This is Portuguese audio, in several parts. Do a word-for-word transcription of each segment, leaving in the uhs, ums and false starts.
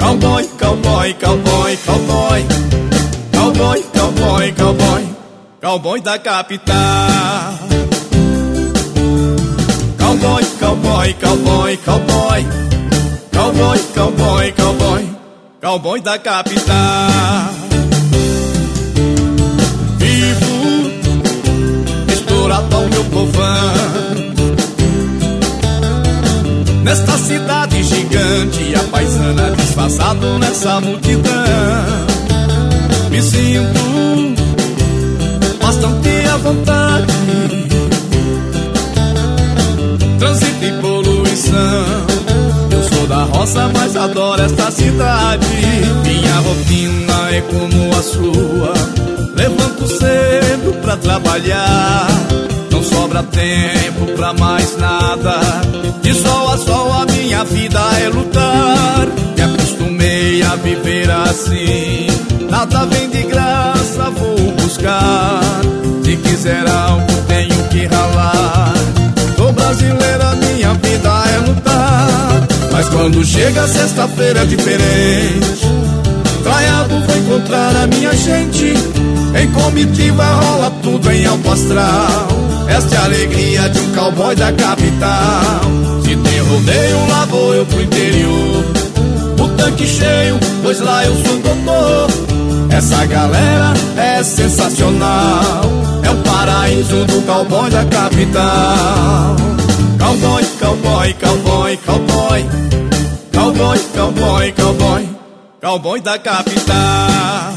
Cowboy, cowboy, cowboy, cowboy. Cowboy, cowboy, cowboy. Cowboy da capital. Cowboy, cowboy, cowboy, cowboy. Cowboy, cowboy, cowboy. Cowboy da capital. Vivo exploradão, meu povão, nesta cidade gigante, a paisana disfarçado nessa multidão. Me sinto bastante à vontade, trânsito e poluição. Eu sou da roça, mas adoro esta cidade. Minha rotina é como a sua. Levanto cedo pra trabalhar, não sobra tempo pra mais nada. De sol a sol a minha vida é lutar. Me acostumei a viver assim. Nada vem de graça, vou buscar. Se quiser algo tenho que ralar. Sou brasileira, minha vida é lutar. Mas quando chega sexta-feira é diferente. Traiado vou encontrar a minha gente. Em comitiva rola tudo em alto astral. Esta é a alegria de um cowboy da capital. Se tem rodeio, lá vou eu pro interior. O tanque cheio, pois lá eu sou doutor. Essa galera é sensacional. É o paraíso do cowboy da capital. Cowboy, cowboy, cowboy, cowboy. Cowboy, cowboy, cowboy. Cowboy da capital.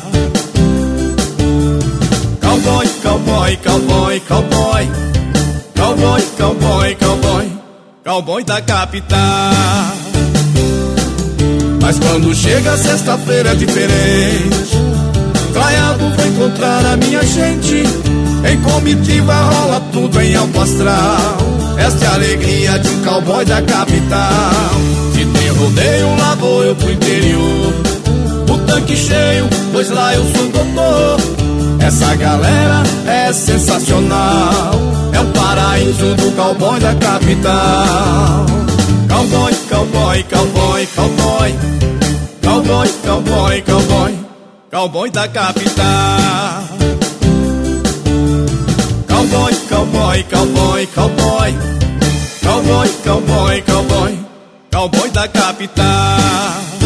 Cowboy, cowboy, cowboy, cowboy. Cowboy, cowboy, cowboy. Cowboy da capital. Mas quando chega sexta-feira é diferente. Traiado vou encontrar a minha gente. Em comitiva rola tudo em alto astral. Esta é a alegria de um cowboy da capital. Se tem rodeio, lá vou eu pro interior. O tanque cheio, pois lá eu sou doutor. Essa galera é sensacional. É o paraíso do cowboy da capital. Cowboy, cowboy, cowboy, cowboy. Cowboy, cowboy, cowboy. Cowboy da capital. Cowboy, cowboy, cowboy, cowboy. Cowboy, cowboy, cowboy. Cowboy da capital.